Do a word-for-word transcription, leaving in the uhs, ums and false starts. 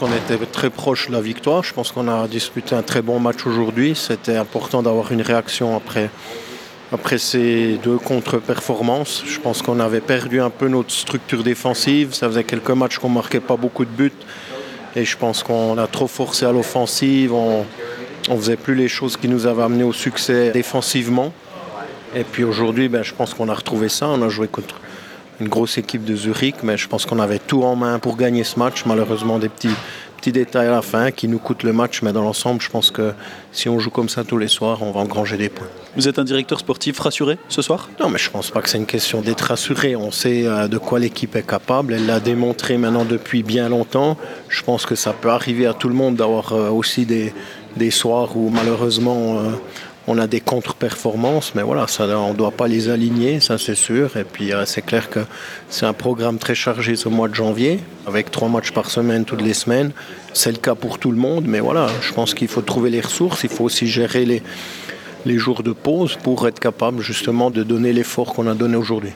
On était très proche de la victoire. Je pense qu'on a disputé un très bon match aujourd'hui. C'était important d'avoir une réaction après, après ces deux contre-performances. Je pense qu'on avait perdu un peu notre structure défensive. Ça faisait quelques matchs qu'on ne marquait pas beaucoup de buts. Et je pense qu'on a trop forcé à l'offensive. On ne faisait plus les choses qui nous avaient amené au succès défensivement. Et puis aujourd'hui, ben, je pense qu'on a retrouvé ça. On a joué contre une grosse équipe de Zurich, mais je pense qu'on avait tout en main pour gagner ce match. Malheureusement, des petits, petits détails à la fin qui nous coûtent le match, mais dans l'ensemble, je pense que si on joue comme ça tous les soirs, on va engranger des points. Vous êtes un directeur sportif rassuré ce soir ? Non, mais je ne pense pas que c'est une question d'être rassuré. On sait euh, de quoi l'équipe est capable. Elle l'a démontré maintenant depuis bien longtemps. Je pense que ça peut arriver à tout le monde d'avoir euh, aussi des, des soirs où malheureusement euh, on a des contre-performances, mais voilà, ça, on ne doit pas les aligner, ça c'est sûr. Et puis euh, c'est clair que c'est un programme très chargé ce mois de janvier, avec trois matchs par semaine, toutes les semaines. C'est le cas pour tout le monde, mais voilà, je pense qu'il faut trouver les ressources, il faut aussi gérer les, les jours de pause pour être capable justement de donner l'effort qu'on a donné aujourd'hui.